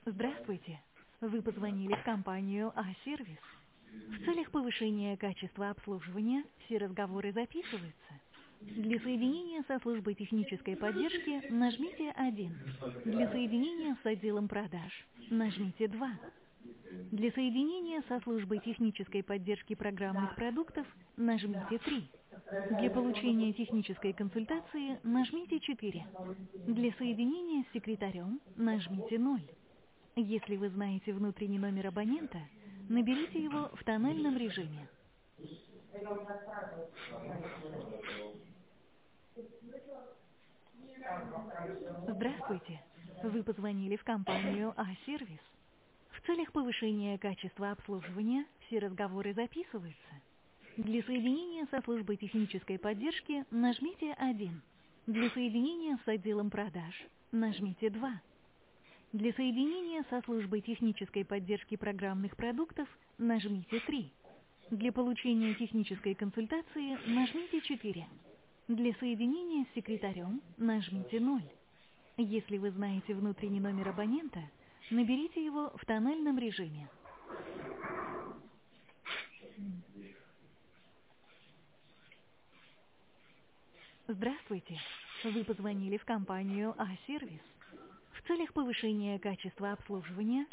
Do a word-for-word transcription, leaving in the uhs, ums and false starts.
Здравствуйте. Вы позвонили в компанию А-сервис. В целях повышения качества обслуживания все разговоры записываются. Для соединения со службой технической поддержки нажмите один. Для соединения с отделом продаж нажмите два. Для соединения со службой технической поддержки программных продуктов нажмите три. Для получения технической консультации нажмите четыре. Для соединения с секретарем нажмите ноль. Если вы знаете внутренний номер абонента, наберите его в тональном режиме. Здравствуйте. Вы позвонили в компанию А-сервис. В целях повышения качества обслуживания все разговоры записываются. Для соединения со службой технической поддержки нажмите один. Для соединения с отделом продаж нажмите два. Для соединения со службой технической поддержки программных продуктов нажмите три. Для получения технической консультации нажмите четыре. Для соединения с секретарем нажмите ноль. Если вы знаете внутренний номер абонента, наберите его в тональном режиме. Здравствуйте. Вы позвонили в компанию А-сервис. В целях повышения качества обслуживания